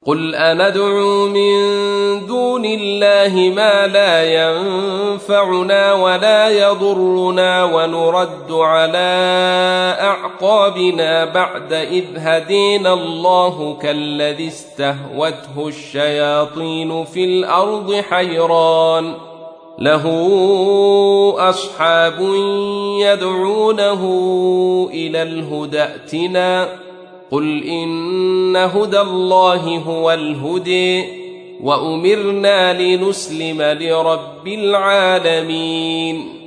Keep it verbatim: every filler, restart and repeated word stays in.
قل أندعو من دون الله ما لا ينفعنا ولا يضرنا ونرد على أعقابنا بعد إذ هدينا الله كالذي استهوته الشياطين في الأرض حيران له أصحاب يدعونه إلى الهدى ائتنا قل إن هدى الله هو الهدي وأمرنا لنسلم لرب العالمين